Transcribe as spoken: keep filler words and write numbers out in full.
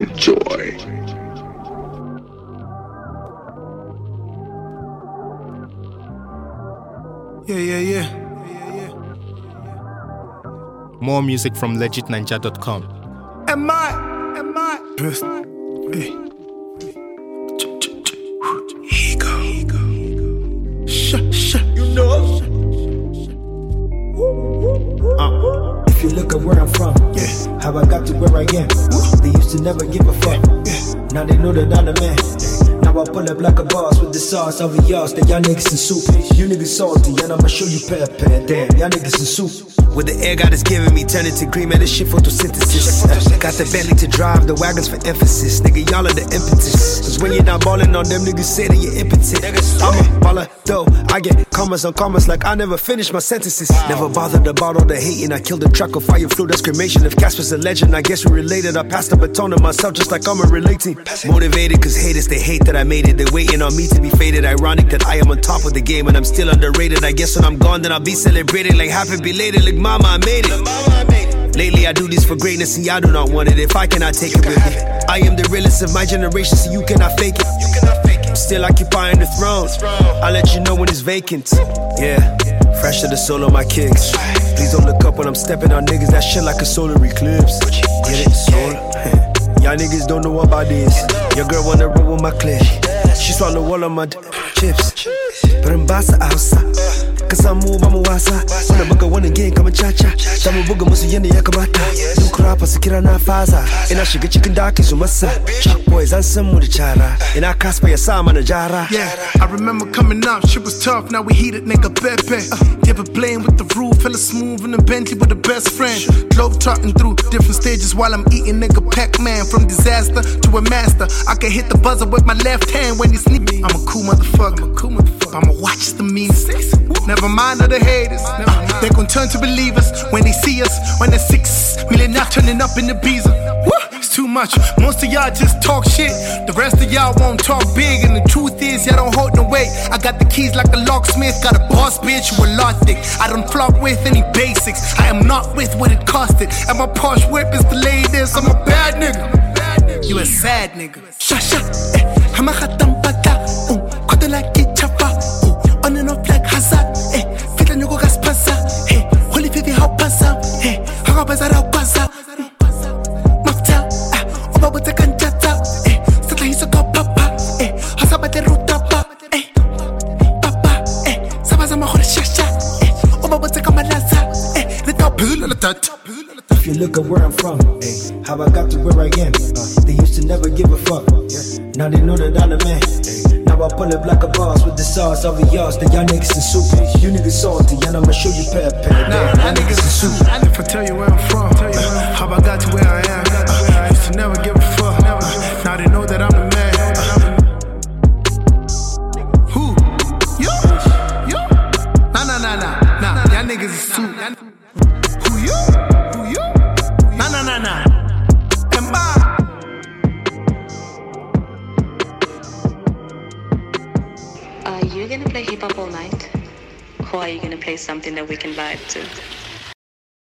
Enjoy. Yeah, yeah, yeah. More music from legit ninja dot com. Am I? Am I? Best. Hey. Ego. Shut, shut. You know. Uh. If you look at where I'm from, yeah. How I got to where I am. They used to never give a fuck. Yeah. Now they know that I'm the man. Now I pull up like a boss with the sauce over y'all. That y'all niggas in soup. You niggas salty, and I'ma show you pepper. Damn, y'all niggas in soup. What the air God is giving me, turn it to green, man, this shit photosynthesis. Uh, got the Bentley to drive, the wagons for emphasis. Nigga, y'all are the impetus. Cause when you're not ballin' on them, niggas say that you're impotent. I'm a baller, though, I get commas on commas like I never finish my sentences. Never bothered about all the hating, I killed the track of fire, flew that's cremation. If Casper's a legend, I guess we related. I passed the baton to myself just like I'm a relating. Motivated cause haters, they hate that I made it. They're waiting on me to be faded. Ironic that I am on top of the game and I'm still underrated. I guess when I'm gone, then I'll be celebrated like happy belated. Like mama, I made it. Lately I do this for greatness and y'all do not want it. If I cannot take it with me, I am the realest of my generation, so you cannot fake it. I'm still occupying the throne. I'll let you know when it's vacant. Yeah, fresh to the soul on my kicks. Please don't look up when I'm stepping on niggas. That shit like a solar eclipse. Get it? Solar. Y'all niggas don't know about this. Your girl wanna roll with my clip. She swallow all of my d- chips. But I'm basa outside. Cause I move, I'm a wasa. When I book a one again, come a cha-cha. Shamu buga musu yende yakamata. Nukura pasikira na faza. And I should get chicken daki sumasa. Chuck boys and some with the chara. And I caspa ya sama na jara. Yeah, I remember coming up, shit was tough, now we heated, nigga, pepe. Uh, never playing with the roof, fella smooth in the Bentley with the best friend. Globe trotting through different stages while I'm eating, nigga, Pac-Man. From disaster to a master, I can hit the buzzer with my left hand when he's sleeping. I'm a cool motherfucker, I'm a cool motherfucker. I'ma watch the meanest. Never mind of the haters, uh, they gon' turn to believers when they see us. When they're six million, not turning up in the Beezer. It's too much, most of y'all just talk shit. The rest of y'all won't talk big. And the truth is, y'all don't hold no weight. I got the keys like a locksmith. Got a boss bitch who a lot thick. I don't flop with any basics. I am not with what it costed. And my Porsche whip is the latest. I'm a bad nigga. You a sad nigga. Sha sha, eh. I'm a khatam pata. Kote like it chapa. On and off like hazard. Eh. Fita nyoko gas pasa. Eh. Holy fifi how pasa. Eh. Hanga bazar how pasa. If you look at where I'm from, ay, how I got to where I am. Uh, they used to never give a fuck. Now they know that I'm the man. Now I pull up like a boss with the sauce over y'all. That y'all niggas in soup. You niggas salty, and I'ma show you pep. Nah, y'all niggas in soup. If I tell you where I'm from, uh, how I got to where I am. Uh, used to never give a fuck. Uh, now they know that I'm the man. Uh, who? You? You? Nah, nah, nah, nah, nah. Y'all niggas in soup. Who you? Who you? Nah, nah, nah, nah. Am I? Are you gonna play hip hop all night? Or are you gonna play something that we can vibe to?